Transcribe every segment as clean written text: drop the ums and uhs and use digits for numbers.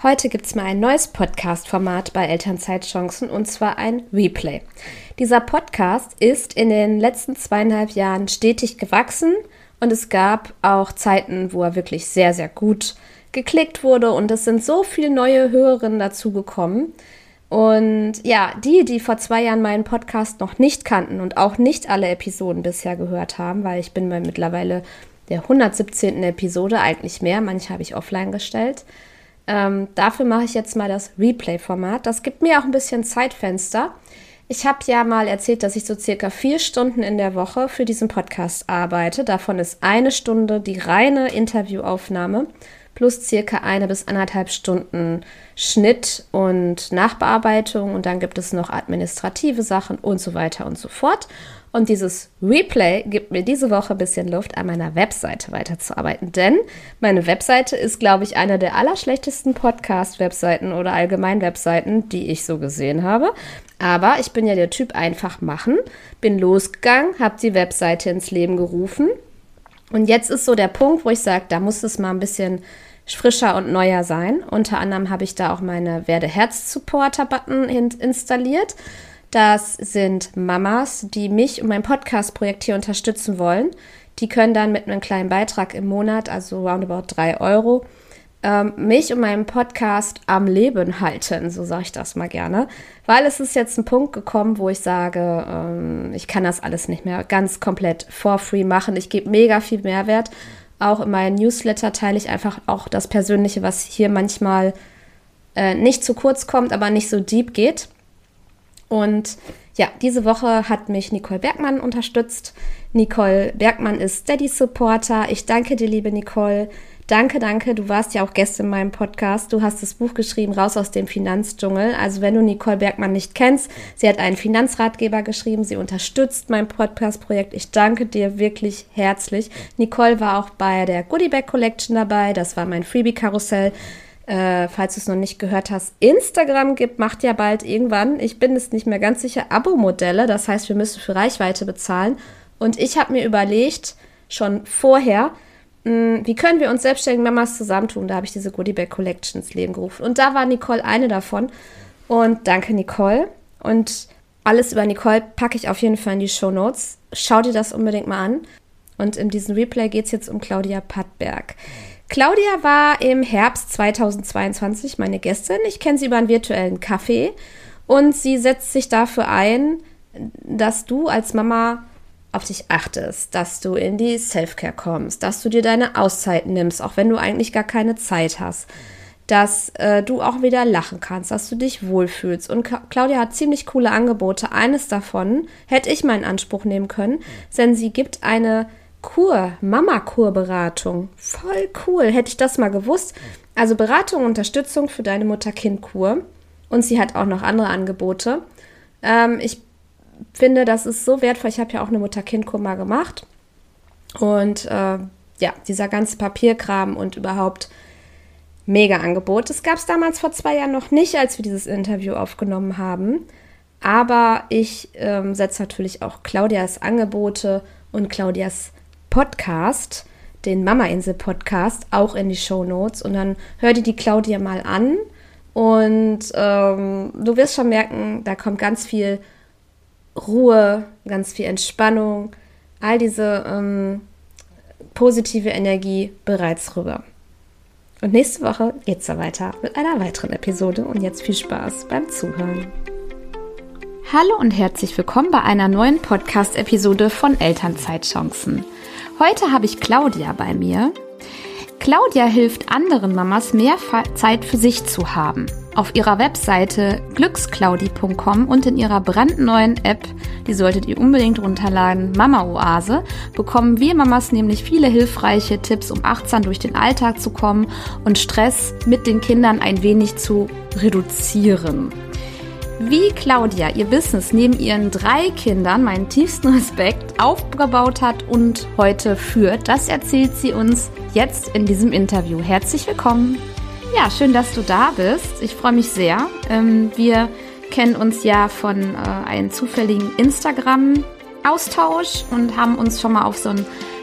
Heute gibt es mal ein neues Podcast-Format bei Elternzeitchancen und zwar ein Replay. Dieser Podcast ist in den letzten 2,5 Jahren stetig gewachsen und es gab auch Zeiten, wo er wirklich sehr, sehr gut geklickt wurde und es sind so viele neue Hörerinnen dazugekommen. Und ja, die vor 2 Jahren meinen Podcast noch nicht kannten und auch nicht alle Episoden bisher gehört haben, weil ich bin bei mittlerweile der 117. Episode, eigentlich mehr, manche habe ich offline gestellt. Dafür mache ich jetzt mal das Replay-Format. Das gibt mir auch ein bisschen Zeitfenster. Ich habe ja mal erzählt, dass ich so circa 4 Stunden in der Woche für diesen Podcast arbeite. Davon ist 1 Stunde die reine Interviewaufnahme plus circa 1 bis 1,5 Stunden Schnitt und Nachbearbeitung. Und dann gibt es noch administrative Sachen und so weiter und so fort. Und dieses Replay gibt mir diese Woche ein bisschen Luft, an meiner Webseite weiterzuarbeiten. Denn meine Webseite ist, glaube ich, eine der allerschlechtesten Podcast-Webseiten oder allgemein Webseiten, die ich so gesehen habe. Aber ich bin ja der Typ einfach machen, bin losgegangen, habe die Webseite ins Leben gerufen. Und jetzt ist so der Punkt, wo ich sage, da muss es mal ein bisschen frischer und neuer sein. Unter anderem habe ich da auch meine Werde-Herz-Supporter-Button installiert. Das sind Mamas, die mich und mein Podcast-Projekt hier unterstützen wollen. Die können dann mit einem kleinen Beitrag im Monat, also roundabout 3 Euro, mich und meinen Podcast am Leben halten, so sage ich das mal gerne. Weil es ist jetzt ein Punkt gekommen, wo ich sage, ich kann das alles nicht mehr ganz komplett for free machen. Ich gebe mega viel Mehrwert. Auch in meinen Newsletter teile ich einfach auch das Persönliche, was hier manchmal nicht zu kurz kommt, aber nicht so deep geht. Und ja, diese Woche hat mich Nicole Bergmann unterstützt. Nicole Bergmann ist Steady-Supporter. Ich danke dir, liebe Nicole. Danke. Du warst ja auch Gäste in meinem Podcast. Du hast das Buch geschrieben, Raus aus dem Finanzdschungel. Also wenn du Nicole Bergmann nicht kennst, sie hat einen Finanzratgeber geschrieben. Sie unterstützt mein Podcast-Projekt. Ich danke dir wirklich herzlich. Nicole war auch bei der Goodie Bag Collection dabei. Das war mein Freebie-Karussell. Falls du es noch nicht gehört hast, Instagram macht ja bald irgendwann, ich bin es nicht mehr ganz sicher, Abo-Modelle. Das heißt, wir müssen für Reichweite bezahlen. Und ich habe mir überlegt, schon vorher, wie können wir uns selbstständigen Mamas zusammentun? Da habe ich diese Goodie Bag Collection ins Leben gerufen. Und da war Nicole eine davon. Und danke, Nicole. Und alles über Nicole packe ich auf jeden Fall in die Shownotes. Schau dir das unbedingt mal an. Und in diesem Replay geht es jetzt um Claudia Pattberg. Claudia war im Herbst 2022 meine Gästin. Ich kenne sie über einen virtuellen Kaffee und sie setzt sich dafür ein, dass du als Mama auf dich achtest, dass du in die Selfcare kommst, dass du dir deine Auszeit nimmst, auch wenn du eigentlich gar keine Zeit hast, dass du auch wieder lachen kannst, dass du dich wohlfühlst. Und Claudia hat ziemlich coole Angebote. Eines davon hätte ich mal in Anspruch nehmen können, denn sie gibt eine Mama-Kur-Beratung. Voll cool, hätte ich das mal gewusst. Also Beratung und Unterstützung für deine Mutter-Kind-Kur. Und sie hat auch noch andere Angebote. Ich finde, das ist so wertvoll. Ich habe ja auch eine Mutter-Kind-Kur mal gemacht. Und dieser ganze Papierkram und überhaupt mega Angebot. Das gab es damals vor 2 Jahren noch nicht, als wir dieses Interview aufgenommen haben. Aber ich setze natürlich auch Claudias Angebote und Claudias Podcast, den Mama-Insel-Podcast, auch in die Shownotes. Und dann hör dir die Claudia mal an. Und du wirst schon merken, da kommt ganz viel Ruhe, ganz viel Entspannung, all diese positive Energie bereits rüber. Und nächste Woche geht's da weiter mit einer weiteren Episode. Und jetzt viel Spaß beim Zuhören. Hallo und herzlich willkommen bei einer neuen Podcast-Episode von Elternzeitchancen. Heute habe ich Claudia bei mir. Claudia hilft anderen Mamas, mehr Zeit für sich zu haben. Auf ihrer Webseite glücksclaudi.com und in ihrer brandneuen App, die solltet ihr unbedingt runterladen, Mama Oase, bekommen wir Mamas nämlich viele hilfreiche Tipps, um achtsam durch den Alltag zu kommen und Stress mit den Kindern ein wenig zu reduzieren. Wie Claudia ihr Business neben ihren 3 Kindern, meinen tiefsten Respekt, aufgebaut hat und heute führt, das erzählt sie uns jetzt in diesem Interview. Herzlich willkommen. Ja, schön, dass du da bist. Ich freue mich sehr. Wir kennen uns ja von einem zufälligen Instagram-Austausch und haben uns schon mal auf so ein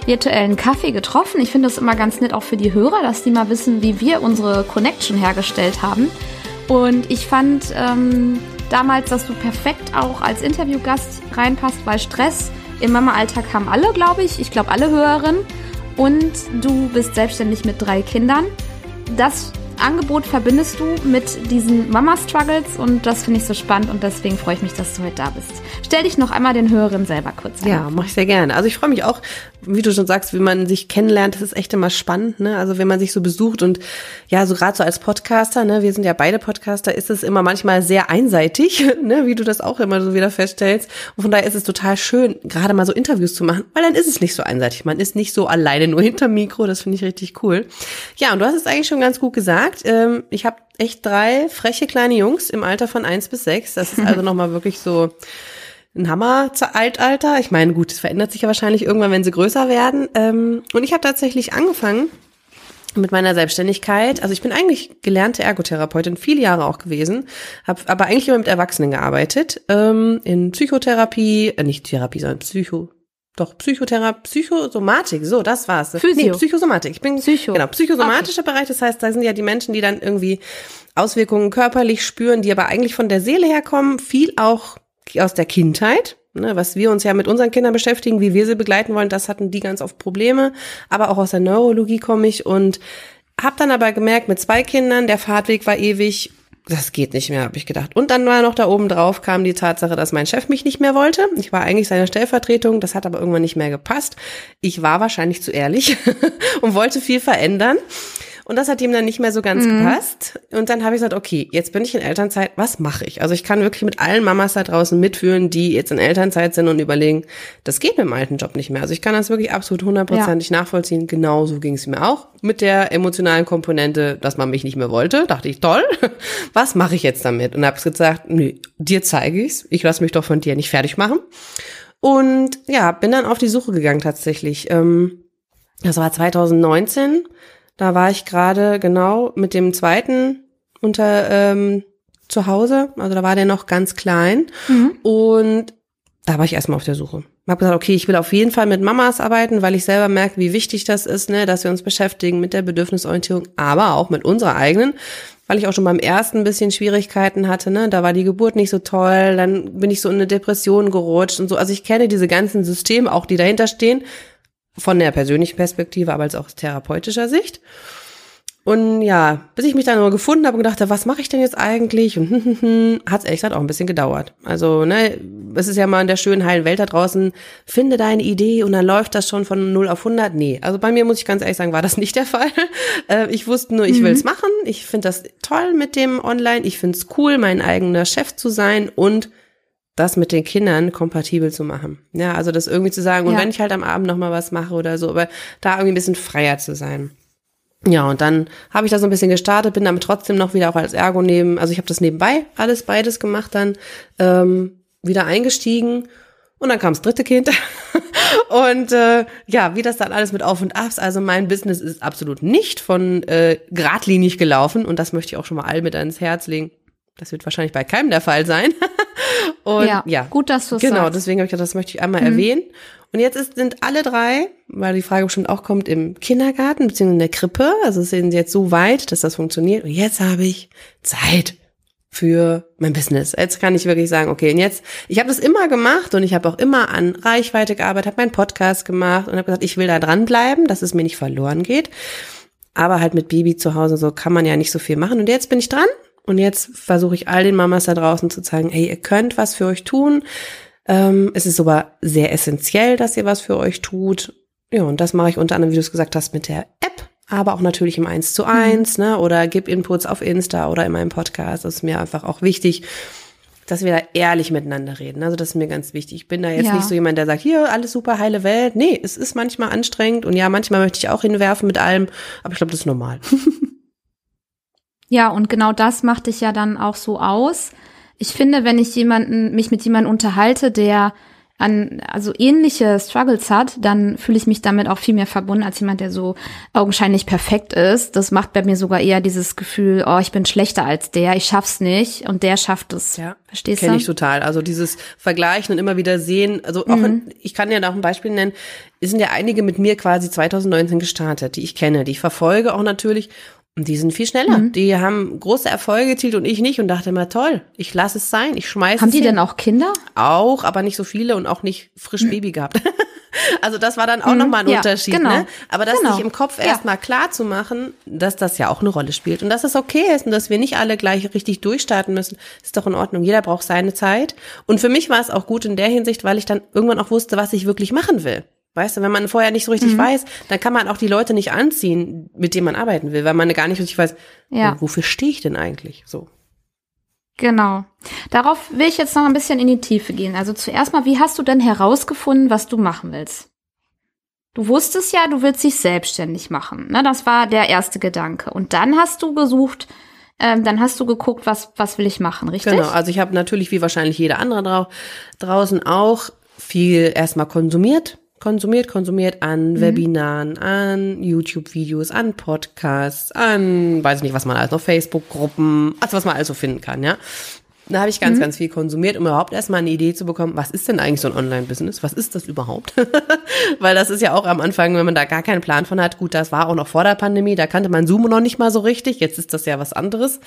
virtuellen Kaffee getroffen. Ich finde das immer ganz nett auch für die Hörer, dass die mal wissen, wie wir unsere Connection hergestellt haben. Und ich fand damals, dass du perfekt auch als Interviewgast reinpasst, weil Stress im Mama-Alltag haben alle, glaube ich. Ich glaube, alle Hörerinnen. Und du bist selbstständig mit 3 Kindern. Das Angebot verbindest du mit diesen Mama-Struggles und das finde ich so spannend und deswegen freue ich mich, dass du heute da bist. Stell dich noch einmal den Hörerinnen selber kurz an. Ja, mache ich sehr gerne. Also ich freue mich auch, wie du schon sagst, wie man sich kennenlernt, das ist echt immer spannend, ne? Also wenn man sich so besucht und ja, so gerade so als Podcaster, ne, wir sind ja beide Podcaster, ist es immer manchmal sehr einseitig, ne, wie du das auch immer so wieder feststellst. Und von daher ist es total schön, gerade mal so Interviews zu machen, weil dann ist es nicht so einseitig. Man ist nicht so alleine nur hinterm Mikro, das finde ich richtig cool. Ja, und du hast es eigentlich schon ganz gut gesagt. Ich habe echt 3 freche kleine Jungs im Alter von 1 bis 6. Das ist also nochmal wirklich so ein Hammer-Zeitalter. Ich meine, gut, es verändert sich ja wahrscheinlich irgendwann, wenn sie größer werden. Und ich habe tatsächlich angefangen mit meiner Selbstständigkeit. Also ich bin eigentlich gelernte Ergotherapeutin, viele Jahre auch gewesen, habe aber eigentlich immer mit Erwachsenen gearbeitet, in Psychotherapie, nicht Therapie, sondern Psychosomatik, so, das war's. Physio. Nee, Psychosomatik. Ich bin, genau, psychosomatischer Bereich, das heißt, da sind ja die Menschen, die dann irgendwie Auswirkungen körperlich spüren, die aber eigentlich von der Seele herkommen, viel auch aus der Kindheit, ne, was wir uns ja mit unseren Kindern beschäftigen, wie wir sie begleiten wollen, das hatten die ganz oft Probleme, aber auch aus der Neurologie komme ich und habe dann aber gemerkt, mit 2 Kindern, der Fahrtweg war ewig, das geht nicht mehr, habe ich gedacht. Und dann war noch da oben drauf kam die Tatsache, dass mein Chef mich nicht mehr wollte. Ich war eigentlich seine Stellvertretung, das hat aber irgendwann nicht mehr gepasst. Ich war wahrscheinlich zu ehrlich und wollte viel verändern. Und das hat ihm dann nicht mehr so ganz gepasst. Und dann habe ich gesagt, okay, jetzt bin ich in Elternzeit, was mache ich? Also ich kann wirklich mit allen Mamas da draußen mitfühlen, die jetzt in Elternzeit sind und überlegen, das geht mit dem alten Job nicht mehr. Also ich kann das wirklich absolut 100%ig nachvollziehen. Genauso ging es mir auch. Mit der emotionalen Komponente, dass man mich nicht mehr wollte, dachte ich, toll, was mache ich jetzt damit? Und habe gesagt, nö, dir zeige ich's. Ich lasse mich doch von dir nicht fertig machen. Und ja, bin dann auf die Suche gegangen tatsächlich. Das war 2019. Da war ich gerade genau mit dem zweiten zu Hause. Also da war der noch ganz klein. Und da war ich erstmal auf der Suche. Ich habe gesagt, okay, ich will auf jeden Fall mit Mamas arbeiten, weil ich selber merke, wie wichtig das ist, ne, dass wir uns beschäftigen mit der Bedürfnisorientierung, aber auch mit unserer eigenen, weil ich auch schon beim ersten ein bisschen Schwierigkeiten hatte, ne, da war die Geburt nicht so toll, dann bin ich so in eine Depression gerutscht und so. Also ich kenne diese ganzen Systeme, auch die dahinter stehen, von der persönlichen Perspektive, aber als auch aus therapeutischer Sicht. Und ja, bis ich mich dann nur gefunden habe und gedacht habe, was mache ich denn jetzt eigentlich? Und hat es ehrlich gesagt auch ein bisschen gedauert. Also, ne, es ist ja mal in der schönen, heilen Welt da draußen, finde deine Idee und dann läuft das schon von 0 auf 100. Nee, also bei mir muss ich ganz ehrlich sagen, war das nicht der Fall. Ich wusste nur, ich will es machen. Ich finde das toll mit dem Online. Ich finde es cool, mein eigener Chef zu sein und das mit den Kindern kompatibel zu machen. Ja, also das irgendwie zu sagen, und wenn ich halt am Abend nochmal was mache oder so, aber da irgendwie ein bisschen freier zu sein. Ja, und dann habe ich da so ein bisschen gestartet, bin damit trotzdem noch wieder auch als Ergo also ich habe das nebenbei beides gemacht, dann wieder eingestiegen und dann kam das 3. Kind und ja, wie das dann alles mit Auf und Abs, also mein Business ist absolut nicht von geradlinig gelaufen und das möchte ich auch schon mal allen mit ans Herz legen. Das wird wahrscheinlich bei keinem der Fall sein. Und ja, gut, dass du es sagst. Genau, deswegen habe ich gedacht, das möchte ich einmal erwähnen. Und jetzt sind alle 3, weil die Frage bestimmt auch kommt, im Kindergarten bzw. in der Krippe. Also sind sie jetzt so weit, dass das funktioniert. Und jetzt habe ich Zeit für mein Business. Jetzt kann ich wirklich sagen, okay, und jetzt, ich habe das immer gemacht und ich habe auch immer an Reichweite gearbeitet, habe meinen Podcast gemacht und habe gesagt, ich will da dranbleiben, dass es mir nicht verloren geht. Aber halt mit Baby zu Hause so kann man ja nicht so viel machen. Und jetzt bin ich dran. Und jetzt versuche ich all den Mamas da draußen zu zeigen, hey, ihr könnt was für euch tun. Es ist aber sehr essentiell, dass ihr was für euch tut. Ja, und das mache ich unter anderem, wie du es gesagt hast, mit der App, aber auch natürlich im 1:1, ne, oder gib Inputs auf Insta oder in meinem Podcast. Das ist mir einfach auch wichtig, dass wir da ehrlich miteinander reden. Also das ist mir ganz wichtig. Ich bin da jetzt nicht so jemand, der sagt, hier, alles super, heile Welt. Nee, es ist manchmal anstrengend und ja, manchmal möchte ich auch hinwerfen mit allem, aber ich glaube, das ist normal. Ja, und genau das macht dich ja dann auch so aus. Ich finde, wenn ich mich mit jemandem unterhalte, der also ähnliche Struggles hat, dann fühle ich mich damit auch viel mehr verbunden als jemand, der so augenscheinlich perfekt ist. Das macht bei mir sogar eher dieses Gefühl, oh, ich bin schlechter als der, ich schaff's nicht und der schafft es. Ja, verstehst du? Kenne ich total. Also dieses Vergleichen und immer wieder sehen, also auch, ich kann ja noch ein Beispiel nennen, es sind ja einige mit mir quasi 2019 gestartet, die ich kenne, die ich verfolge auch natürlich. Und die sind viel schneller. Die haben große Erfolge erzielt und ich nicht und dachte immer, toll, ich lasse es sein, ich schmeiße es. Haben die denn auch Kinder? Auch, aber nicht so viele und auch nicht frisch Baby gehabt. Also das war dann auch nochmal ein Unterschied. Genau. Ne? Aber das sich im Kopf erstmal klar zu machen, dass das ja auch eine Rolle spielt und dass es okay ist und dass wir nicht alle gleich richtig durchstarten müssen, ist doch in Ordnung. Jeder braucht seine Zeit. Und für mich war es auch gut in der Hinsicht, weil ich dann irgendwann auch wusste, was ich wirklich machen will. Weißt du, wenn man vorher nicht so richtig weiß, dann kann man auch die Leute nicht anziehen, mit denen man arbeiten will, weil man gar nicht richtig weiß, wofür stehe ich denn eigentlich so. Genau. Darauf will ich jetzt noch ein bisschen in die Tiefe gehen. Also zuerst mal, wie hast du denn herausgefunden, was du machen willst? Du wusstest ja, du willst dich selbstständig machen. Ne? Das war der erste Gedanke. Und dann hast du gesucht, dann hast du geguckt, was will ich machen, richtig? Genau, also ich habe natürlich, wie wahrscheinlich jeder andere draußen auch, viel erstmal konsumiert an Webinaren, an YouTube-Videos, an Podcasts, an, weiß ich nicht, was man alles noch, Facebook-Gruppen, also was man alles so finden kann, ja. Da habe ich ganz viel konsumiert, um überhaupt erstmal eine Idee zu bekommen, was ist denn eigentlich so ein Online-Business? Was ist das überhaupt? Weil das ist ja auch am Anfang, wenn man da gar keinen Plan von hat, gut, das war auch noch vor der Pandemie, da kannte man Zoom noch nicht mal so richtig, jetzt ist das ja was anderes.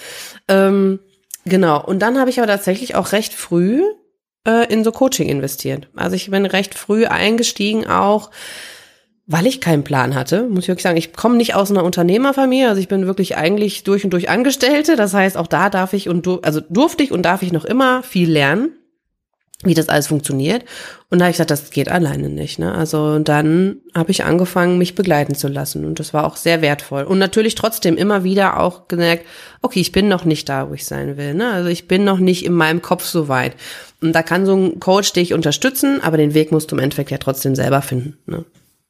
Genau, und dann habe ich aber tatsächlich auch recht früh in so Coaching investiert. Also ich bin recht früh eingestiegen auch, weil ich keinen Plan hatte, muss ich wirklich sagen. Ich komme nicht aus einer Unternehmerfamilie, also ich bin wirklich eigentlich durch und durch Angestellte. Das heißt, auch da darf ich durfte ich und darf ich noch immer viel lernen, wie das alles funktioniert. Und da habe ich gesagt, das geht alleine nicht. Ne? Also dann habe ich angefangen, mich begleiten zu lassen. Und das war auch sehr wertvoll. Und natürlich trotzdem immer wieder auch gemerkt, okay, ich bin noch nicht da, wo ich sein will. Ne? Also ich bin noch nicht in meinem Kopf so weit. Und da kann so ein Coach dich unterstützen, aber den Weg musst du im Endeffekt ja trotzdem selber finden. Ne?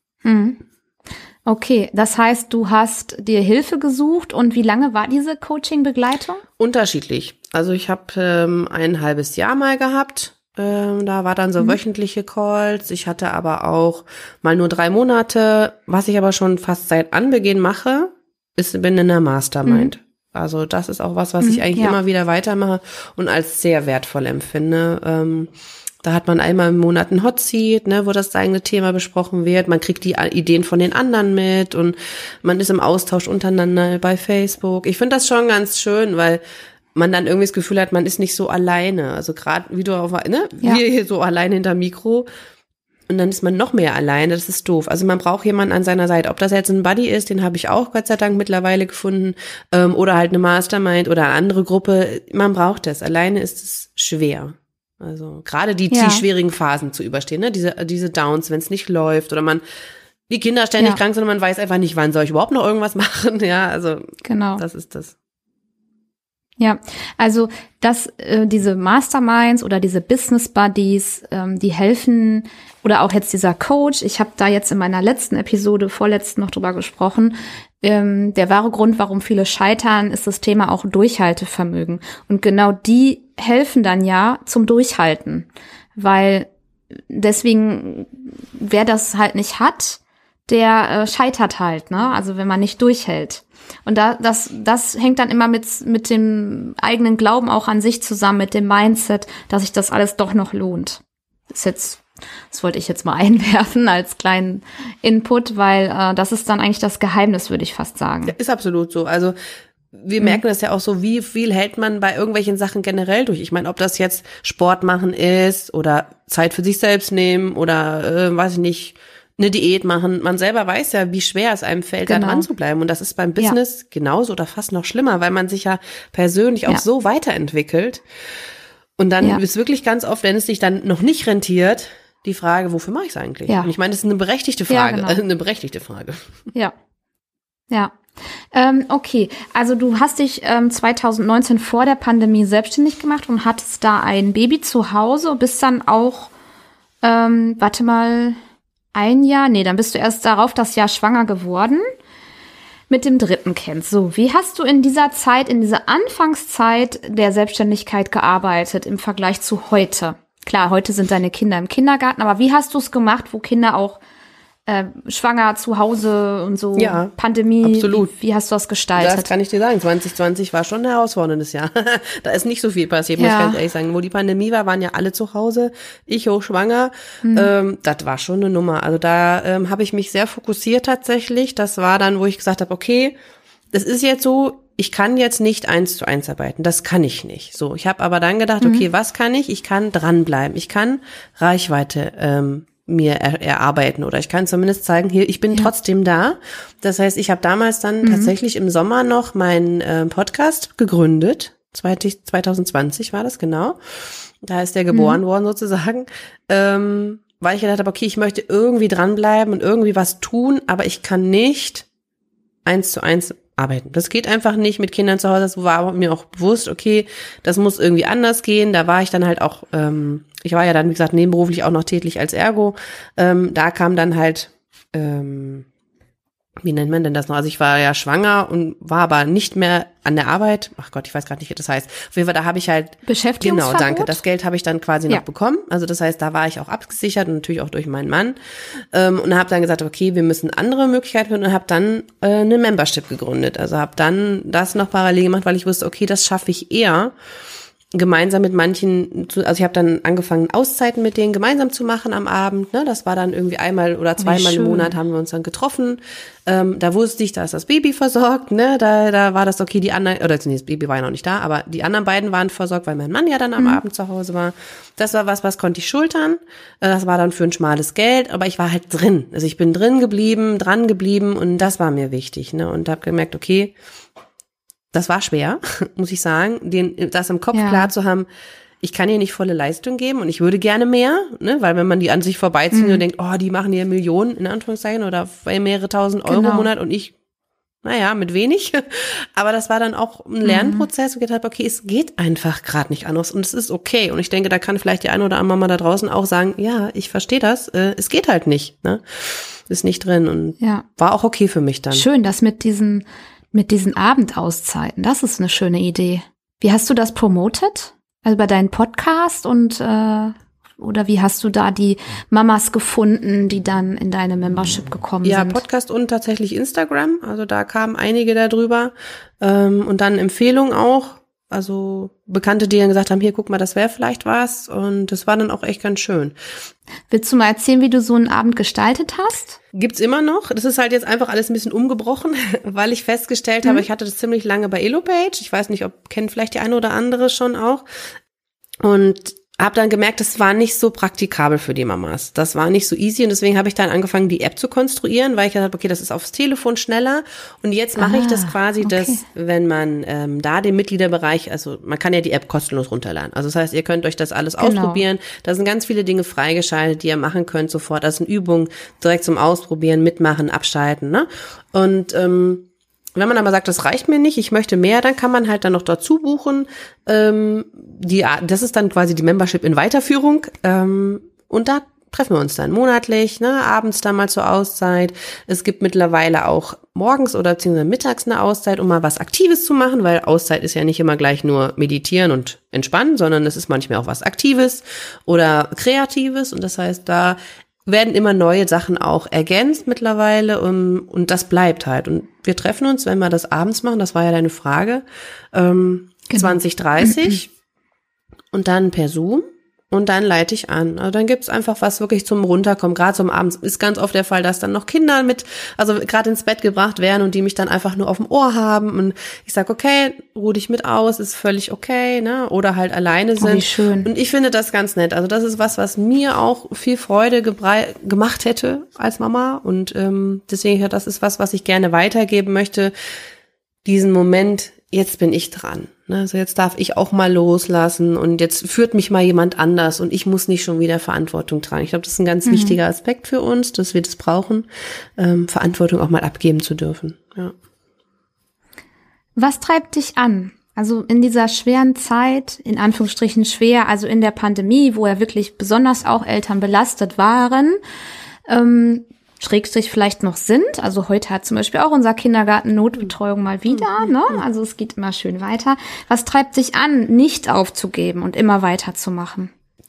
Okay, das heißt, du hast dir Hilfe gesucht und wie lange war diese Coaching-Begleitung? Unterschiedlich. Also ich habe ein halbes Jahr mal gehabt. Da war dann so wöchentliche Calls. Ich hatte aber auch mal nur 3 Monate. Was ich aber schon fast seit Anbeginn mache, bin in einer Mastermind. Also das ist auch was ich eigentlich immer wieder weitermache und als sehr wertvoll empfinde. Da hat man einmal im Monat ein Hot Seat, ne, wo das eigene Thema besprochen wird. Man kriegt die Ideen von den anderen mit und man ist im Austausch untereinander bei Facebook. Ich finde das schon ganz schön, weil man dann irgendwie das Gefühl hat, man ist nicht so alleine. Also gerade wie du wir hier so alleine hinter Mikro. Und dann ist man noch mehr alleine, das ist doof. Also man braucht jemanden an seiner Seite. Ob das jetzt ein Buddy ist, den habe ich auch Gott sei Dank mittlerweile gefunden, oder halt eine Mastermind oder eine andere Gruppe. Man braucht das. Alleine ist es schwer. Also gerade die schwierigen Phasen zu überstehen, ne? Diese Downs, wenn es nicht läuft oder die Kinder ständig krank sind und man weiß einfach nicht, wann soll ich überhaupt noch irgendwas machen. Ja, also das ist das. Ja, also diese Masterminds oder diese Business Buddies, die helfen, oder auch jetzt dieser Coach, ich habe da jetzt in meiner vorletzten noch drüber gesprochen, der wahre Grund, warum viele scheitern, ist das Thema auch Durchhaltevermögen. Und genau die helfen dann ja zum Durchhalten, weil deswegen, wer das halt nicht hat, der scheitert halt, ne? Also wenn man nicht durchhält. Und das hängt dann immer mit dem eigenen Glauben auch an sich zusammen, mit dem Mindset, dass sich das alles doch noch lohnt. Das wollte ich jetzt mal einwerfen als kleinen Input, weil das ist dann eigentlich das Geheimnis, würde ich fast sagen. Ja, ist absolut so. Also wir merken das ja auch so, wie viel hält man bei irgendwelchen Sachen generell durch. Ich meine, ob das jetzt Sport machen ist oder Zeit für sich selbst nehmen oder weiß ich nicht, eine Diät machen. Man selber weiß ja, wie schwer es einem fällt, da dran zu bleiben. Und das ist beim Business genauso oder fast noch schlimmer, weil man sich ja persönlich auch so weiterentwickelt. Und dann ist wirklich ganz oft, wenn es sich dann noch nicht rentiert, die Frage, wofür mache ich es eigentlich? Ja. Und ich meine, das ist eine berechtigte Frage. Ja, genau. Eine berechtigte Frage. Ja. Ja. Okay, also du hast dich 2019 vor der Pandemie selbstständig gemacht und hattest da ein Baby zu Hause, bist dann auch, dann bist du erst darauf das Jahr schwanger geworden mit dem 3. Kind. So, wie hast du in dieser Anfangszeit der Selbstständigkeit gearbeitet im Vergleich zu heute? Klar, heute sind deine Kinder im Kindergarten, aber wie hast du es gemacht, wo Kinder auch schwanger zu Hause und so, ja, Pandemie, absolut. Wie hast du das gestaltet? Das kann ich dir sagen, 2020 war schon ein herausforderndes Jahr. Da ist nicht so viel passiert, muss ich ganz ehrlich sagen. Wo die Pandemie war, waren ja alle zu Hause, ich hochschwanger. Das war schon eine Nummer. Also da habe ich mich sehr fokussiert tatsächlich. Das war dann, wo ich gesagt habe, okay, das ist jetzt so, ich kann jetzt nicht 1:1 arbeiten, das kann ich nicht. So, ich habe aber dann gedacht, okay, was kann ich? Ich kann dranbleiben, ich kann Reichweite mir erarbeiten oder ich kann zumindest zeigen, hier, ich bin trotzdem da. Das heißt, ich habe damals dann tatsächlich im Sommer noch meinen Podcast gegründet. 2020 war das, genau. Da ist der geboren worden sozusagen. Weil ich gedacht habe, okay, ich möchte irgendwie dranbleiben und irgendwie was tun, aber ich kann nicht 1:1 arbeiten. Das geht einfach nicht mit Kindern zu Hause. Das war mir auch bewusst, okay, das muss irgendwie anders gehen. Da war ich dann halt auch, ich war ja dann, wie gesagt, nebenberuflich auch noch tätig als Ergo. Da kam dann halt, wie nennt man denn das noch? Also ich war ja schwanger und war aber nicht mehr an der Arbeit. Ach Gott, ich weiß gerade nicht, wie das heißt. Auf jeden Fall, da habe ich halt Beschäftigungsverbot? Genau, danke. Das Geld habe ich dann quasi noch bekommen. Also das heißt, da war ich auch abgesichert und natürlich auch durch meinen Mann. Und habe dann gesagt, okay, wir müssen andere Möglichkeiten finden und habe dann eine Membership gegründet. Also habe dann das noch parallel gemacht, weil ich wusste, okay, das schaffe ich eher gemeinsam mit manchen, also ich habe dann angefangen, Auszeiten mit denen gemeinsam zu machen am Abend, ne? Das war dann irgendwie einmal oder zweimal im Monat haben wir uns dann getroffen. Da wusste ich, da ist das Baby versorgt, ne? Da war das okay, die anderen, oder nee, das Baby war ja noch nicht da, aber die anderen beiden waren versorgt, weil mein Mann ja dann am Abend zu Hause war. Das war was konnte ich schultern. Das war dann für ein schmales Geld, aber ich war halt drin. Also ich bin dran geblieben und das war mir wichtig, ne? Und habe gemerkt, okay, das war schwer, muss ich sagen, das im Kopf klar zu haben, ich kann hier nicht volle Leistung geben und ich würde gerne mehr, ne, weil wenn man die an sich vorbeizieht und denkt, oh, die machen hier Millionen, in Anführungszeichen, oder mehrere tausend Euro im Monat und ich, naja, mit wenig. Aber das war dann auch ein Lernprozess und gedacht habe, okay, es geht einfach gerade nicht anders und es ist okay. Und ich denke, da kann vielleicht die eine oder andere Mama da draußen auch sagen, ja, ich verstehe das, es geht halt nicht, ne, ist nicht drin und war auch okay für mich dann. Schön, dass mit diesen Abendauszeiten, das ist eine schöne Idee. Wie hast du das promotet? Also bei deinem Podcast und oder wie hast du da die Mamas gefunden, die dann in deine Membership gekommen sind? Ja, Podcast und tatsächlich Instagram. Also da kamen einige darüber und dann Empfehlungen auch. Also Bekannte, die dann gesagt haben, hier, guck mal, das wäre vielleicht was. Und das war dann auch echt ganz schön. Willst du mal erzählen, wie du so einen Abend gestaltet hast? Gibt's immer noch. Das ist halt jetzt einfach alles ein bisschen umgebrochen, weil ich festgestellt habe, ich hatte das ziemlich lange bei Elopage. Ich weiß nicht, kennt vielleicht die eine oder andere schon auch. Und habe dann gemerkt, das war nicht so praktikabel für die Mamas. Das war nicht so easy und deswegen habe ich dann angefangen, die App zu konstruieren, weil ich gesagt habe, okay, das ist aufs Telefon schneller und jetzt mache ich das quasi, dass wenn man da den Mitgliederbereich, also man kann ja die App kostenlos runterladen. Also das heißt, ihr könnt euch das alles ausprobieren. Da sind ganz viele Dinge freigeschaltet, die ihr machen könnt sofort. Das sind Übungen direkt zum Ausprobieren, mitmachen, abschalten, ne? Und wenn man aber sagt, das reicht mir nicht, ich möchte mehr, dann kann man halt dann noch dazu buchen. Das ist dann quasi die Membership in Weiterführung. Und da treffen wir uns dann monatlich, ne, abends dann mal zur Auszeit. Es gibt mittlerweile auch morgens oder beziehungsweise mittags eine Auszeit, um mal was Aktives zu machen, weil Auszeit ist ja nicht immer gleich nur meditieren und entspannen, sondern es ist manchmal auch was Aktives oder Kreatives. Und das heißt, da werden immer neue Sachen auch ergänzt mittlerweile und das bleibt halt. Und wir treffen uns, wenn wir das abends machen, das war ja deine Frage, 20:30 und dann per Zoom und dann leite ich an. Also dann gibt's einfach was wirklich zum Runterkommen. Gerade zum Abend ist ganz oft der Fall, dass dann noch Kinder also gerade ins Bett gebracht werden und die mich dann einfach nur auf dem Ohr haben und ich sage, okay, ruh dich mit aus, ist völlig okay, ne? Oder halt alleine sind. Wie schön. Und ich finde das ganz nett. Also das ist was mir auch viel Freude gemacht hätte als Mama und deswegen, das ist was ich gerne weitergeben möchte. Diesen Moment, jetzt bin ich dran. Also jetzt darf ich auch mal loslassen und jetzt führt mich mal jemand anders und ich muss nicht schon wieder Verantwortung tragen. Ich glaube, das ist ein ganz wichtiger Aspekt für uns, dass wir das brauchen, Verantwortung auch mal abgeben zu dürfen. Ja. Was treibt dich an? Also in dieser schweren Zeit, in Anführungsstrichen schwer, also in der Pandemie, wo ja wirklich besonders auch Eltern belastet waren, Schrägstrich vielleicht noch sind. Also heute hat zum Beispiel auch unser Kindergarten Notbetreuung mal wieder, ne? Also es geht immer schön weiter. Was treibt dich an, nicht aufzugeben und immer weiterzumachen?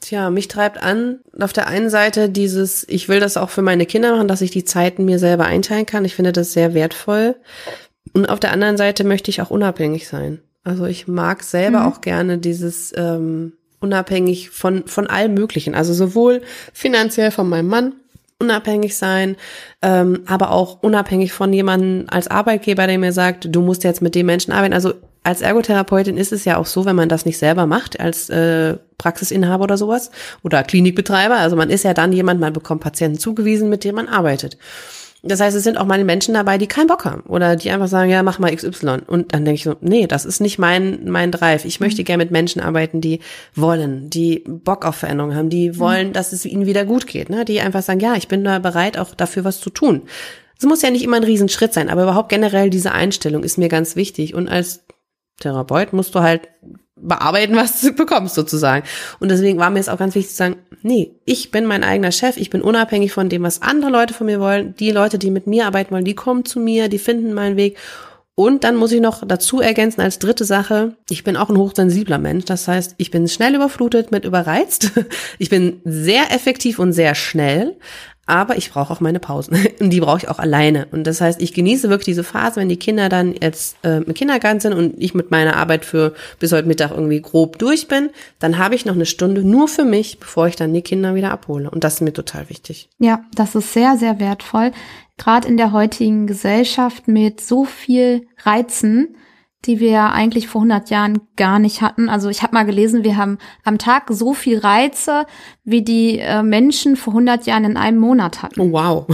Tja, mich treibt an, auf der einen Seite ich will das auch für meine Kinder machen, dass ich die Zeiten mir selber einteilen kann. Ich finde das sehr wertvoll. Und auf der anderen Seite möchte ich auch unabhängig sein. Also ich mag selber auch gerne dieses unabhängig von allem Möglichen. Also sowohl finanziell von meinem Mann unabhängig sein, aber auch unabhängig von jemandem als Arbeitgeber, der mir sagt, du musst jetzt mit dem Menschen arbeiten. Also als Ergotherapeutin ist es ja auch so, wenn man das nicht selber macht, als Praxisinhaber oder sowas oder Klinikbetreiber, also man ist ja dann jemand, man bekommt Patienten zugewiesen, mit denen man arbeitet. Das heißt, es sind auch mal Menschen dabei, die keinen Bock haben oder die einfach sagen, ja, mach mal XY. Und dann denke ich so, nee, das ist nicht mein Drive. Ich möchte gerne mit Menschen arbeiten, die wollen, die Bock auf Veränderungen haben, die wollen, dass es ihnen wieder gut geht, ne? Die einfach sagen, ja, ich bin da bereit, auch dafür was zu tun. Es muss ja nicht immer ein Riesenschritt sein, aber überhaupt generell diese Einstellung ist mir ganz wichtig. Und als Therapeut musst du halt bearbeiten, was du bekommst sozusagen. Und deswegen war mir es auch ganz wichtig zu sagen, nee, ich bin mein eigener Chef, ich bin unabhängig von dem, was andere Leute von mir wollen. Die Leute, die mit mir arbeiten wollen, die kommen zu mir, die finden meinen Weg. Und dann muss ich noch dazu ergänzen als dritte Sache, ich bin auch ein hochsensibler Mensch. Das heißt, ich bin schnell überflutet mit überreizt. Ich bin sehr effektiv und sehr schnell. Aber ich brauche auch meine Pausen und die brauche ich auch alleine. Und das heißt, ich genieße wirklich diese Phase, wenn die Kinder dann jetzt im Kindergarten sind und ich mit meiner Arbeit für bis heute Mittag irgendwie grob durch bin, dann habe ich noch eine Stunde nur für mich, bevor ich dann die Kinder wieder abhole. Und das ist mir total wichtig. Ja, das ist sehr, sehr wertvoll. Gerade in der heutigen Gesellschaft mit so viel Reizen, die wir eigentlich vor 100 Jahren gar nicht hatten. Also ich habe mal gelesen, wir haben am Tag so viel Reize, wie die Menschen vor 100 Jahren in einem Monat hatten. Oh, wow.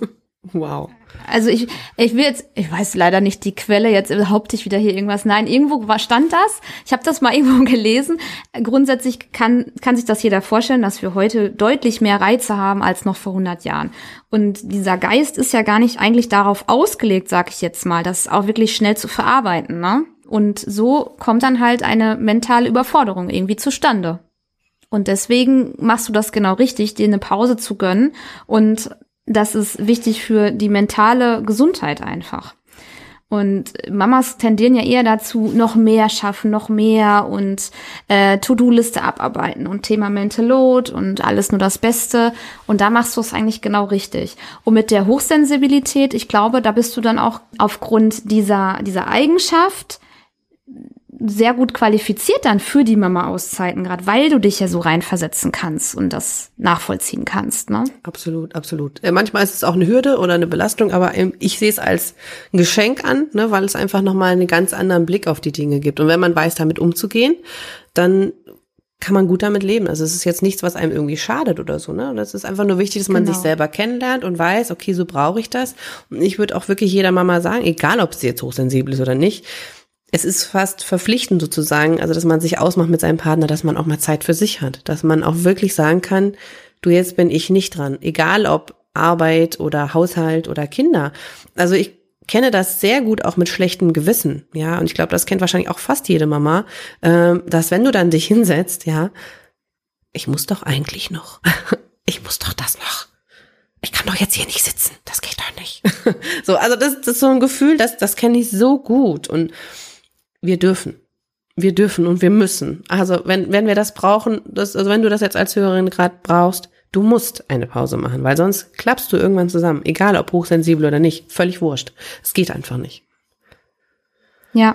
Wow. Also ich weiß leider nicht die Quelle, jetzt behaupte ich wieder hier irgendwas. Nein, irgendwo stand das. Ich habe das mal irgendwo gelesen. Grundsätzlich kann sich das jeder vorstellen, dass wir heute deutlich mehr Reize haben als noch vor 100 Jahren. Und dieser Geist ist ja gar nicht eigentlich darauf ausgelegt, sag ich jetzt mal, das auch wirklich schnell zu verarbeiten, ne? Und so kommt dann halt eine mentale Überforderung irgendwie zustande. Und deswegen machst du das genau richtig, dir eine Pause zu gönnen. Und das ist wichtig für die mentale Gesundheit einfach. Und Mamas tendieren ja eher dazu, noch mehr schaffen, noch mehr und To-Do-Liste abarbeiten und Thema Mental Load und alles nur das Beste. Und da machst du es eigentlich genau richtig. Und mit der Hochsensibilität, ich glaube, da bist du dann auch aufgrund dieser Eigenschaft sehr gut qualifiziert dann für die Mama-Auszeiten, gerade weil du dich ja so reinversetzen kannst und das nachvollziehen kannst, ne? Absolut, absolut. Manchmal ist es auch eine Hürde oder eine Belastung, aber ich sehe es als ein Geschenk an, ne, weil es einfach nochmal einen ganz anderen Blick auf die Dinge gibt. Und wenn man weiß, damit umzugehen, dann kann man gut damit leben. Also es ist jetzt nichts, was einem irgendwie schadet oder so, ne? Das ist einfach nur wichtig, dass man sich selber kennenlernt und weiß, okay, so brauche ich das. Und ich würde auch wirklich jeder Mama sagen, egal ob sie jetzt hochsensibel ist oder nicht, es ist fast verpflichtend sozusagen, also dass man sich ausmacht mit seinem Partner, dass man auch mal Zeit für sich hat, dass man auch wirklich sagen kann, du, jetzt bin ich nicht dran, egal ob Arbeit oder Haushalt oder Kinder. Also ich kenne das sehr gut auch mit schlechtem Gewissen, ja, und ich glaube, das kennt wahrscheinlich auch fast jede Mama, dass wenn du dann dich hinsetzt, ja, ich muss doch eigentlich noch, ich muss doch das noch. Ich kann doch jetzt hier nicht sitzen, das geht doch nicht. So, also das ist so ein Gefühl, das kenne ich so gut und wir dürfen und wir müssen. Also wenn wir das brauchen, also wenn du das jetzt als Hörerin gerade brauchst, du musst eine Pause machen, weil sonst klappst du irgendwann zusammen, egal ob hochsensibel oder nicht, völlig wurscht. Es geht einfach nicht. Ja,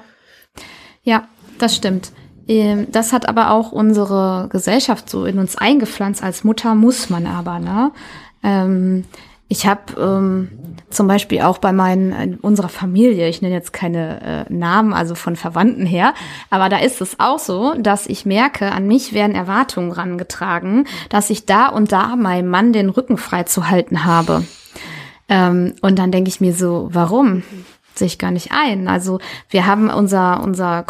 das stimmt. Das hat aber auch unsere Gesellschaft so in uns eingepflanzt. Als Mutter muss man aber, ne? Ich habe zum Beispiel auch bei unserer Familie, ich nenne jetzt keine Namen, also von Verwandten her, aber da ist es auch so, dass ich merke, an mich werden Erwartungen rangetragen, dass ich da und da meinem Mann den Rücken frei zu halten habe. Und dann denke ich mir so, warum? Sehe ich gar nicht ein. Also wir haben unsere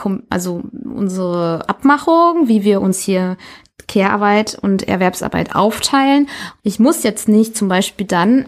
Abmachung, wie wir uns hier Care-Arbeit und Erwerbsarbeit aufteilen. Ich muss jetzt nicht zum Beispiel dann,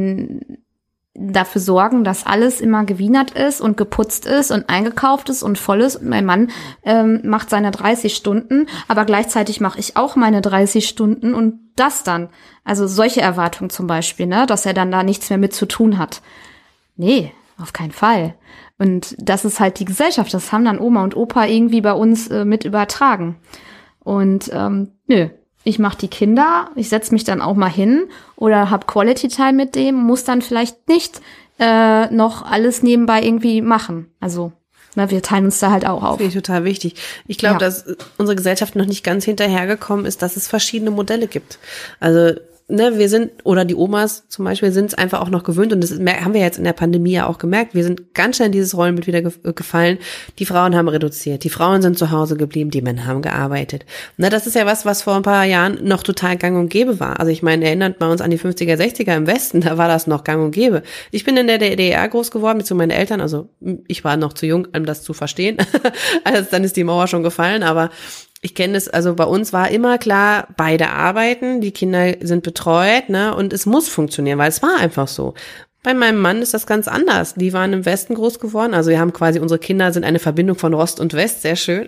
dafür sorgen, dass alles immer gewienert ist und geputzt ist und eingekauft ist und voll ist. Und mein Mann macht seine 30 Stunden, aber gleichzeitig mache ich auch meine 30 Stunden und das dann. Also solche Erwartungen zum Beispiel, ne, dass er dann da nichts mehr mit zu tun hat. Nee, auf keinen Fall. Und das ist halt die Gesellschaft. Das haben dann Oma und Opa irgendwie bei uns mit übertragen. Und nö, ich mache die Kinder, ich setze mich dann auch mal hin oder habe Quality Time mit dem, muss dann vielleicht nicht noch alles nebenbei irgendwie machen. Also wir teilen uns da halt auch auf. Finde ich total wichtig. Ich glaube, dass unsere Gesellschaft noch nicht ganz hinterhergekommen ist, dass es verschiedene Modelle gibt. Also wir sind, oder die Omas zum Beispiel, sind es einfach auch noch gewöhnt und das haben wir jetzt in der Pandemie ja auch gemerkt. Wir sind ganz schnell in dieses Rollenbild wieder gefallen. Die Frauen haben reduziert, die Frauen sind zu Hause geblieben, die Männer haben gearbeitet. Das ist ja was vor ein paar Jahren noch total gang und gäbe war. Also ich meine, erinnert mal uns an die 50er, 60er im Westen, da war das noch gang und gäbe. Ich bin in der DDR groß geworden, beziehungsweise meine Eltern, also ich war noch zu jung, um das zu verstehen. Also dann ist die Mauer schon gefallen, aber ich kenne es, also bei uns war immer klar, beide arbeiten, die Kinder sind betreut, und es muss funktionieren, weil es war einfach so. Bei meinem Mann ist das ganz anders. Die waren im Westen groß geworden, also wir haben quasi, unsere Kinder sind eine Verbindung von Ost und West, sehr schön.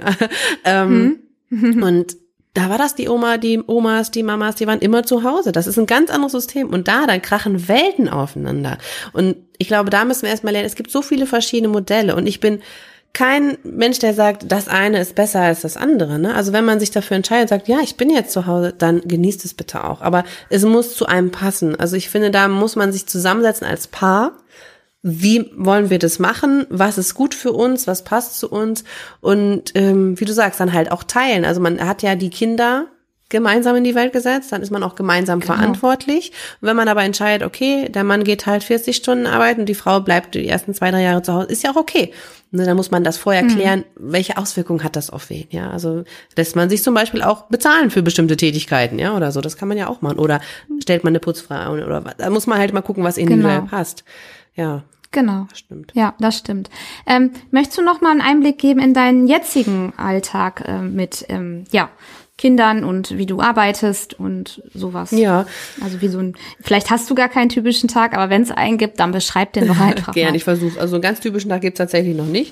Und da war das die Omas, die Mamas, die waren immer zu Hause. Das ist ein ganz anderes System. Und dann krachen Welten aufeinander. Und ich glaube, da müssen wir erstmal lernen, es gibt so viele verschiedene Modelle und ich bin kein Mensch, der sagt, das eine ist besser als das andere. Also wenn man sich dafür entscheidet und sagt, ja, ich bin jetzt zu Hause, dann genießt es bitte auch. Aber es muss zu einem passen. Also ich finde, da muss man sich zusammensetzen als Paar. Wie wollen wir das machen? Was ist gut für uns? Was passt zu uns? Und wie du sagst, dann halt auch teilen. Also man hat ja die Kinder gemeinsam in die Welt gesetzt, dann ist man auch gemeinsam verantwortlich. Und wenn man aber entscheidet, okay, der Mann geht halt 40 Stunden arbeiten und die Frau bleibt die ersten 2-3 Jahre zu Hause, ist ja auch okay. Dann muss man das vorher klären, welche Auswirkungen hat das auf wen, ja. Also lässt man sich zum Beispiel auch bezahlen für bestimmte Tätigkeiten, ja, oder so, das kann man ja auch machen. Oder stellt man eine Putzfrau an oder was. Da muss man halt mal gucken, was individuell passt. Ja. Genau. Das stimmt. Ja, das stimmt. Möchtest du noch mal einen Einblick geben in deinen jetzigen Alltag mit, Kindern und wie du arbeitest und sowas? Ja. Also vielleicht hast du gar keinen typischen Tag, aber wenn es einen gibt, dann beschreib den doch einfach Gerne, mal. ich versuche. Also einen ganz typischen Tag gibt's tatsächlich noch nicht.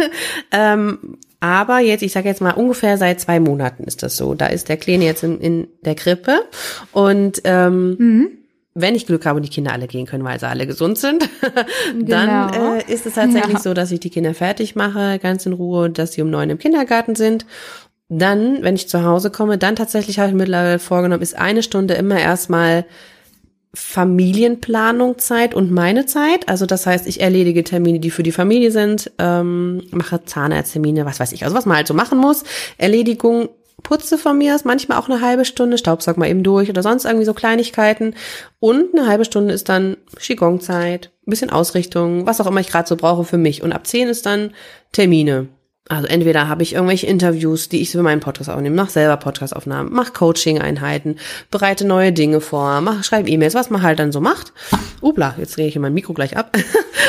Aber jetzt, ich sage jetzt mal, ungefähr seit 2 Monaten ist das so. Da ist der Kleine jetzt in der Krippe und wenn ich Glück habe und die Kinder alle gehen können, weil sie alle gesund sind, dann ist es tatsächlich so, dass ich die Kinder fertig mache, ganz in Ruhe, dass sie um 9 im Kindergarten sind. Dann, wenn ich zu Hause komme, dann tatsächlich habe ich mittlerweile vorgenommen, ist 1 Stunde immer erstmal Familienplanung Zeit und meine Zeit. Also das heißt, ich erledige Termine, die für die Familie sind, mache Zahnarzttermine, was weiß ich, also was man halt so machen muss. Erledigung, putze von mir aus, manchmal auch eine halbe Stunde, staubsaug mal eben durch oder sonst irgendwie so Kleinigkeiten. Und eine halbe Stunde ist dann Qigong-Zeit, ein bisschen Ausrichtung, was auch immer ich gerade so brauche für mich. Und ab 10 ist dann Termine. Also entweder habe ich irgendwelche Interviews, die ich für meinen Podcast aufnehme, mache selber Podcastaufnahmen, mache Coaching-Einheiten, bereite neue Dinge vor, schreibe E-Mails, was man halt dann so macht. Jetzt drehe ich mein Mikro gleich ab.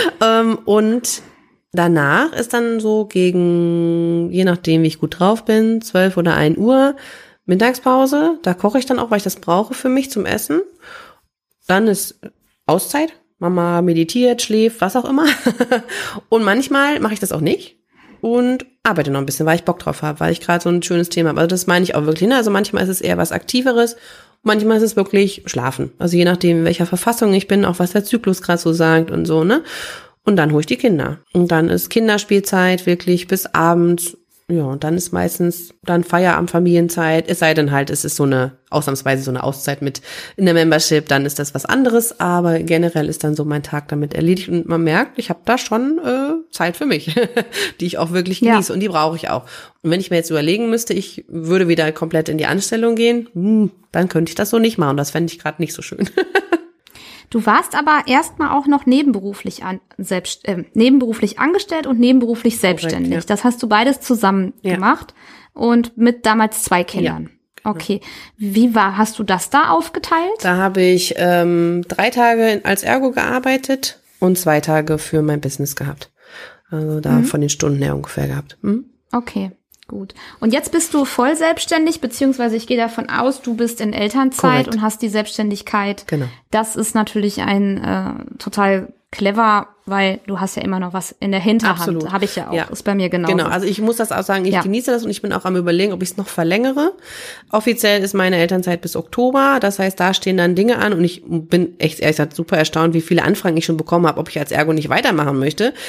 Und danach ist dann so gegen, je nachdem wie ich gut drauf bin, 12 oder 1 Uhr Mittagspause. Da koche ich dann auch, weil ich das brauche für mich zum Essen. Dann ist Auszeit. Mama meditiert, schläft, was auch immer. Und manchmal mache ich das auch nicht. Und arbeite noch ein bisschen, weil ich Bock drauf habe, weil ich gerade so ein schönes Thema habe. Also das meine ich auch wirklich. Also manchmal ist es eher was Aktiveres, manchmal ist es wirklich Schlafen. Also je nachdem, in welcher Verfassung ich bin, auch was der Zyklus gerade so sagt und so, Und dann hole ich die Kinder. Und dann ist Kinderspielzeit wirklich bis abends. Ja, und dann ist meistens dann Feierabend, Familienzeit. Es sei denn halt, es ist ausnahmsweise so eine Auszeit mit in der Membership, dann ist das was anderes. Aber generell ist dann so mein Tag damit erledigt. Und man merkt, ich habe da schon Zeit für mich, die ich auch wirklich genieße. Und die brauche ich auch. Und wenn ich mir jetzt überlegen müsste, ich würde wieder komplett in die Anstellung gehen, dann könnte ich das so nicht machen. Das fände ich gerade nicht so schön. Du warst aber erstmal auch noch nebenberuflich angestellt und nebenberuflich selbstständig. Korrekt, ja. Das hast du beides zusammen gemacht und mit damals 2 Kindern. Ja, genau. Okay. Hast du das da aufgeteilt? Da habe ich 3 Tage als Ergo gearbeitet und 2 Tage für mein Business gehabt. Also da von den Stunden her ungefähr gehabt. Okay. Gut. Und jetzt bist du voll selbstständig, beziehungsweise ich gehe davon aus, du bist in Elternzeit. Korrekt. Und hast die Selbstständigkeit. Genau. Das ist natürlich total clever, weil du hast ja immer noch was in der Hinterhand. Absolut. Habe ich ja auch. Ja. Ist bei mir genauso. Genau, also ich muss das auch sagen, ich genieße das und ich bin auch am Überlegen, ob ich es noch verlängere. Offiziell ist meine Elternzeit bis Oktober, das heißt, da stehen dann Dinge an und ich bin echt ehrlich gesagt super erstaunt, wie viele Anfragen ich schon bekommen habe, ob ich als Ergo nicht weitermachen möchte.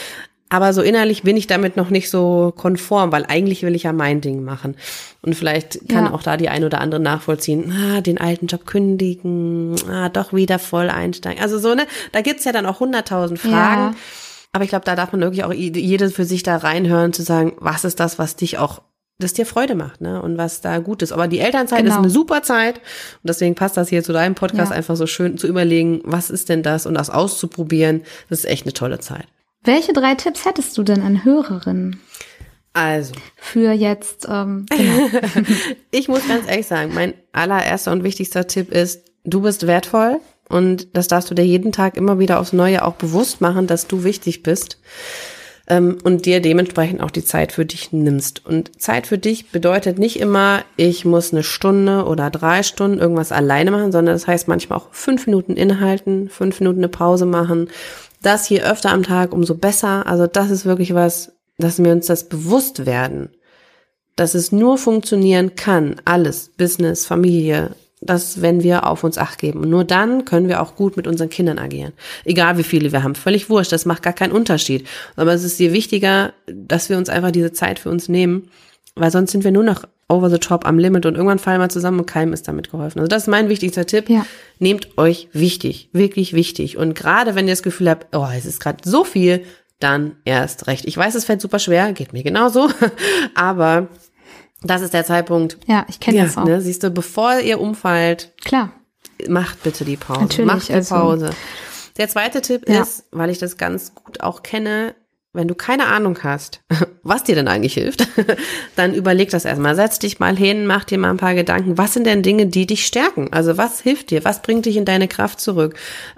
Aber so innerlich bin ich damit noch nicht so konform, weil eigentlich will ich ja mein Ding machen. Und vielleicht kann auch da die ein oder andere nachvollziehen, den alten Job kündigen, doch wieder voll einsteigen. Also so, ne, da gibt's ja dann auch 100.000 Fragen. Ja. Aber ich glaube, da darf man wirklich auch jede für sich da reinhören, zu sagen, was ist das, was dich auch, das dir Freude macht, ne? Und was da gut ist. Aber die Elternzeit ist eine super Zeit. Und deswegen passt das hier zu deinem Podcast einfach so schön zu überlegen, was ist denn das und das auszuprobieren. Das ist echt eine tolle Zeit. Welche 3 Tipps hättest du denn an Hörerinnen? Also. Für jetzt, genau. Ich muss ganz ehrlich sagen, mein allererster und wichtigster Tipp ist, du bist wertvoll und das darfst du dir jeden Tag immer wieder aufs Neue auch bewusst machen, dass du wichtig bist und dir dementsprechend auch die Zeit für dich nimmst. Und Zeit für dich bedeutet nicht immer, ich muss 1 Stunde oder 3 Stunden irgendwas alleine machen, sondern das heißt manchmal auch 5 Minuten innehalten, 5 Minuten eine Pause machen. Das je öfter am Tag, umso besser. Also das ist wirklich was, dass wir uns das bewusst werden, dass es nur funktionieren kann, alles, Business, Familie, das, wenn wir auf uns Acht geben. Und nur dann können wir auch gut mit unseren Kindern agieren. Egal wie viele wir haben, völlig wurscht, das macht gar keinen Unterschied. Aber es ist dir wichtiger, dass wir uns einfach diese Zeit für uns nehmen, weil sonst sind wir nur noch over the top am Limit und irgendwann fallen wir zusammen und keinem ist damit geholfen. Also das ist mein wichtigster Tipp. Ja. Nehmt euch wichtig, wirklich wichtig. Und gerade wenn ihr das Gefühl habt, es ist gerade so viel, dann erst recht. Ich weiß, es fällt super schwer, geht mir genauso, aber das ist der Zeitpunkt. Ja, ich kenne das auch. Ne, siehst du, bevor ihr umfallt, klar, macht bitte die Pause. Natürlich, macht die Pause. Der zweite Tipp ist, weil ich das ganz gut auch kenne, wenn du keine Ahnung hast, was dir denn eigentlich hilft, dann überleg das erstmal. Setz dich mal hin, mach dir mal ein paar Gedanken. Was sind denn Dinge, die dich stärken? Also was hilft dir? Was bringt dich in deine Kraft zurück?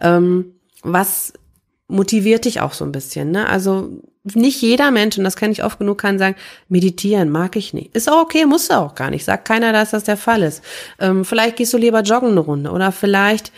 Was motiviert dich auch so ein bisschen, ne? Also nicht jeder Mensch, und das kenne ich oft genug, kann sagen, meditieren mag ich nicht. Ist auch okay, musst du auch gar nicht. Sagt keiner, dass das der Fall ist. Vielleicht gehst du lieber joggen eine Runde oder vielleicht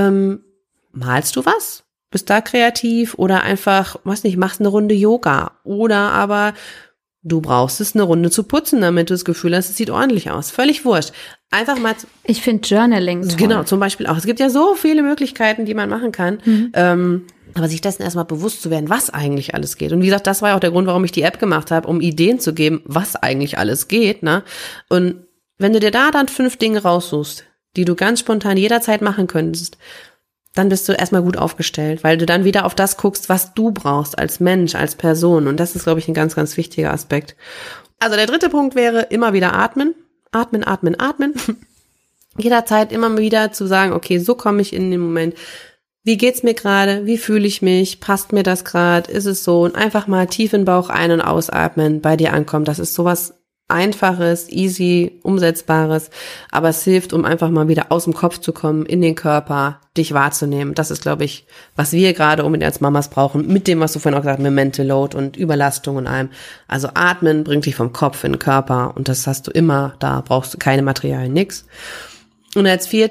malst du was? Bist da kreativ oder einfach, weiß nicht, machst eine Runde Yoga oder aber du brauchst es, eine Runde zu putzen, damit du das Gefühl hast, es sieht ordentlich aus. Völlig wurscht. Einfach mal. Ich finde Journaling toll. Genau, zum Beispiel auch. Es gibt ja so viele Möglichkeiten, die man machen kann. Aber sich dessen erstmal bewusst zu werden, was eigentlich alles geht. Und wie gesagt, das war ja auch der Grund, warum ich die App gemacht habe, um Ideen zu geben, was eigentlich alles geht, ne? Und wenn du dir da dann 5 Dinge raussuchst, die du ganz spontan jederzeit machen könntest, dann bist du erstmal gut aufgestellt, weil du dann wieder auf das guckst, was du brauchst als Mensch, als Person. Und das ist, glaube ich, ein ganz, ganz wichtiger Aspekt. Also der 3. Punkt wäre, immer wieder atmen. Atmen, atmen, atmen. Jederzeit immer wieder zu sagen, okay, so komme ich in den Moment. Wie geht's mir gerade? Wie fühle ich mich? Passt mir das gerade? Ist es so? Und einfach mal tief in den Bauch ein- und ausatmen, bei dir ankommen. Das ist sowas Einfaches, easy, Umsetzbares, aber es hilft, um einfach mal wieder aus dem Kopf zu kommen, in den Körper, dich wahrzunehmen. Das ist, glaube ich, was wir gerade unbedingt als Mamas brauchen, mit dem, was du vorhin auch gesagt hast, mit Mental Load und Überlastung und allem. Also atmen bringt dich vom Kopf in den Körper und das hast du immer, da brauchst du keine Materialien, nix. Und als 4.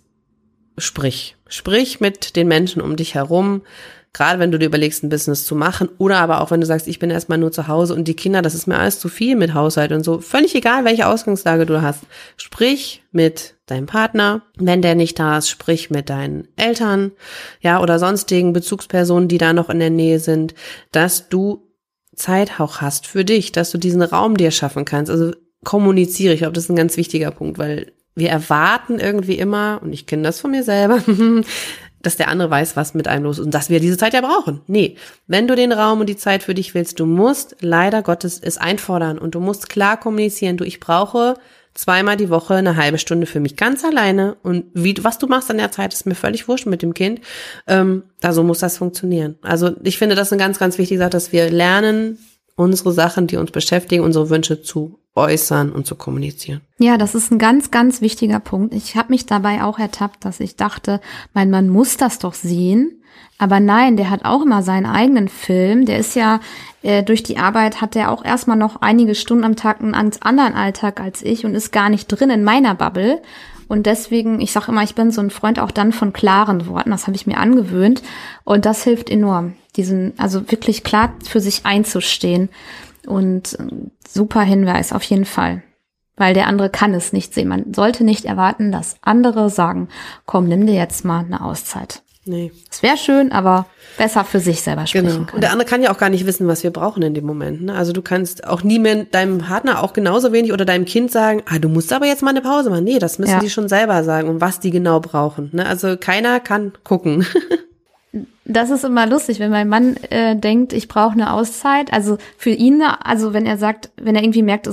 Sprich mit den Menschen um dich herum, gerade wenn du dir überlegst, ein Business zu machen oder aber auch wenn du sagst, ich bin erstmal nur zu Hause und die Kinder, das ist mir alles zu viel mit Haushalt und so, völlig egal, welche Ausgangslage du hast. Sprich mit deinem Partner, wenn der nicht da ist, sprich mit deinen Eltern, ja, oder sonstigen Bezugspersonen, die da noch in der Nähe sind, dass du Zeit auch hast für dich, dass du diesen Raum dir schaffen kannst. Also kommuniziere, ich glaube, das ist ein ganz wichtiger Punkt, weil wir erwarten irgendwie immer, und ich kenne das von mir selber, dass der andere weiß, was mit einem los ist und dass wir diese Zeit ja brauchen. Nee, wenn du den Raum und die Zeit für dich willst, du musst leider Gottes es einfordern und du musst klar kommunizieren, ich brauche 2-mal die Woche eine halbe Stunde für mich ganz alleine und was du machst an der Zeit, ist mir völlig wurscht mit dem Kind. So muss das funktionieren. Also ich finde, das ist eine ganz, ganz wichtige Sache, dass wir lernen, unsere Sachen, die uns beschäftigen, unsere Wünsche zu äußern und zu kommunizieren. Ja, das ist ein ganz, ganz wichtiger Punkt. Ich habe mich dabei auch ertappt, dass ich dachte, mein Mann muss das doch sehen. Aber nein, der hat auch immer seinen eigenen Film. Der ist ja, durch die Arbeit hat der auch erstmal noch einige Stunden am Tag einen ganz anderen Alltag als ich und ist gar nicht drin in meiner Bubble. Und deswegen, ich sage immer, ich bin so ein Freund auch dann von klaren Worten. Das habe ich mir angewöhnt. Und das hilft enorm, also wirklich klar für sich einzustehen. Und super Hinweis auf jeden Fall. Weil der andere kann es nicht sehen. Man sollte nicht erwarten, dass andere sagen, komm, nimm dir jetzt mal eine Auszeit. Nee. Es wäre schön, aber besser für sich selber sprechen können. Und der andere kann ja auch gar nicht wissen, was wir brauchen in dem Moment. Ne? Also du kannst auch nie mehr deinem Partner auch genauso wenig oder deinem Kind sagen, du musst aber jetzt mal eine Pause machen. Nee, das müssen die schon selber sagen und was die genau brauchen. Ne? Also keiner kann gucken. Das ist immer lustig, wenn mein Mann denkt, ich brauche eine Auszeit. Also für ihn, also wenn er irgendwie merkt,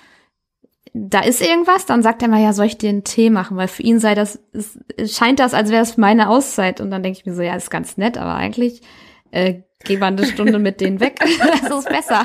da ist irgendwas, dann sagt er mal, ja, soll ich dir einen Tee machen? Weil für ihn scheint das, als wäre es meine Auszeit. Und dann denke ich mir so, ja, ist ganz nett, aber eigentlich geh mal eine Stunde mit denen weg. Das ist besser.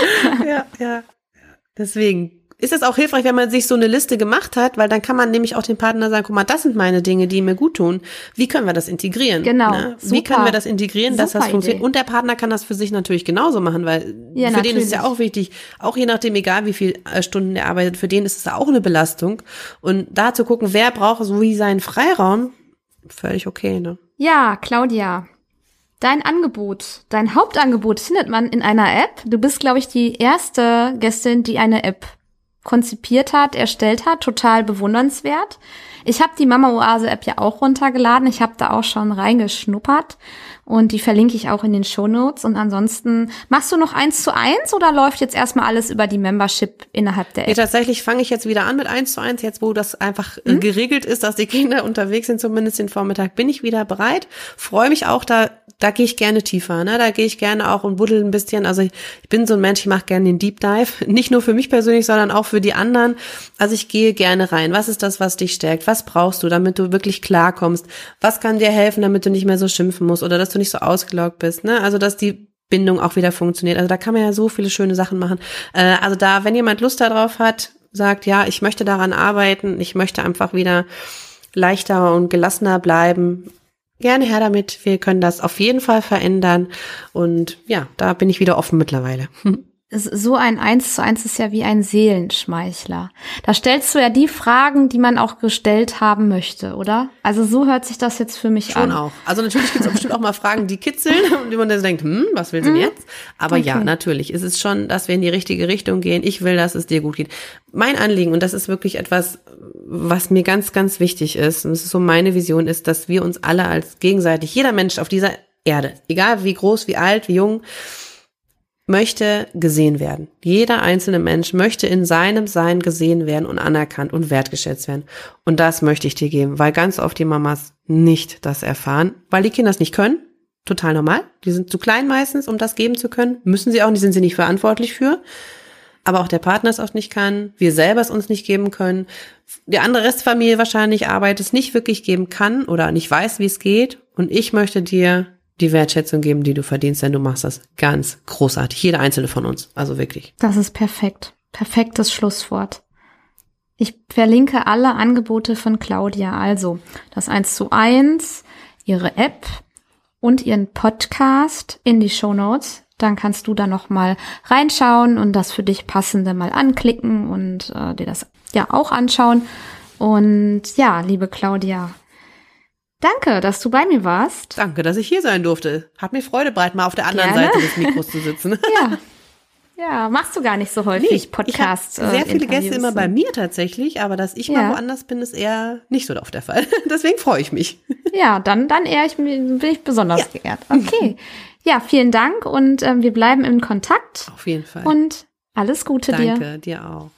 Ja. Deswegen ist es auch hilfreich, wenn man sich so eine Liste gemacht hat, weil dann kann man nämlich auch dem Partner sagen, guck mal, das sind meine Dinge, die mir gut tun. Wie können wir das integrieren? Genau. Ne? Wie können wir das integrieren, dass das funktioniert? Und der Partner kann das für sich natürlich genauso machen, weil für den ist es ja auch wichtig, auch je nachdem, egal wie viel Stunden er arbeitet, für den ist es auch eine Belastung. Und da zu gucken, wer braucht so wie seinen Freiraum, völlig okay, ne? Ja, Claudia. Dein Hauptangebot findet man in einer App. Du bist, glaube ich, die erste Gästin, die eine App konzipiert hat, erstellt hat, total bewundernswert. Ich habe die Mama Oase App ja auch runtergeladen. Ich habe da auch schon reingeschnuppert und die verlinke ich auch in den Shownotes. Und ansonsten, machst du noch 1:1 oder läuft jetzt erstmal alles über die Membership innerhalb der App? Ja, tatsächlich fange ich jetzt wieder an mit 1:1, jetzt wo das einfach geregelt ist, dass die Kinder unterwegs sind, zumindest den Vormittag, bin ich wieder bereit. Freue mich auch, da gehe ich gerne tiefer, ne? Da gehe ich gerne auch und buddel ein bisschen. Also ich bin so ein Mensch, ich mache gerne den Deep Dive. Nicht nur für mich persönlich, sondern auch für die anderen. Also ich gehe gerne rein. Was ist das, was dich stärkt? Was brauchst du, damit du wirklich klarkommst? Was kann dir helfen, damit du nicht mehr so schimpfen musst oder dass du nicht so ausgelaugt bist, ne? Also dass die Bindung auch wieder funktioniert. Also da kann man ja so viele schöne Sachen machen. Also da, wenn jemand Lust darauf hat, sagt, ja, ich möchte daran arbeiten, ich möchte einfach wieder leichter und gelassener bleiben, gerne her damit. Wir können das auf jeden Fall verändern. Und ja, da bin ich wieder offen mittlerweile. So ein 1:1 ist ja wie ein Seelenschmeichler. Da stellst du ja die Fragen, die man auch gestellt haben möchte, oder? Also so hört sich das jetzt für mich an. Schon auch. Also natürlich gibt es bestimmt auch mal Fragen, die kitzeln und die man dann denkt, was will sie denn jetzt? Aber ja, natürlich ist es schon, dass wir in die richtige Richtung gehen. Ich will, dass es dir gut geht. Mein Anliegen, und das ist wirklich etwas, was mir ganz, ganz wichtig ist, und das ist so meine Vision, ist, dass wir uns alle als gegenseitig, jeder Mensch auf dieser Erde, egal wie groß, wie alt, wie jung, möchte gesehen werden. Jeder einzelne Mensch möchte in seinem Sein gesehen werden und anerkannt und wertgeschätzt werden. Und das möchte ich dir geben, weil ganz oft die Mamas nicht das erfahren, weil die Kinder es nicht können. Total normal. Die sind zu klein meistens, um das geben zu können. Müssen sie auch nicht, sind sie nicht verantwortlich für. Aber auch der Partner es oft nicht kann. Wir selber es uns nicht geben können. Die andere Restfamilie wahrscheinlich Arbeit es nicht wirklich geben kann oder nicht weiß, wie es geht. Und ich möchte dir die Wertschätzung geben, die du verdienst, denn du machst das ganz großartig. Jeder einzelne von uns. Also wirklich. Das ist perfekt. Perfektes Schlusswort. Ich verlinke alle Angebote von Claudia. Also das 1:1, ihre App und ihren Podcast in die Shownotes. Dann kannst du da noch mal reinschauen und das für dich Passende mal anklicken und dir das ja auch anschauen. Und ja, liebe Claudia, danke, dass du bei mir warst. Danke, dass ich hier sein durfte. Hat mir Freude bereitet, mal auf der anderen Seite des Mikros zu sitzen. Ja, machst du gar nicht so häufig Podcasts. Ich habe sehr viele Gäste immer bei mir tatsächlich, aber dass ich mal woanders bin, ist eher nicht so oft der Fall. Deswegen freue ich mich. Ja, dann bin ich besonders geehrt. Okay. Ja, vielen Dank und wir bleiben in Kontakt. Auf jeden Fall. Und alles Gute dir. Danke, dir auch.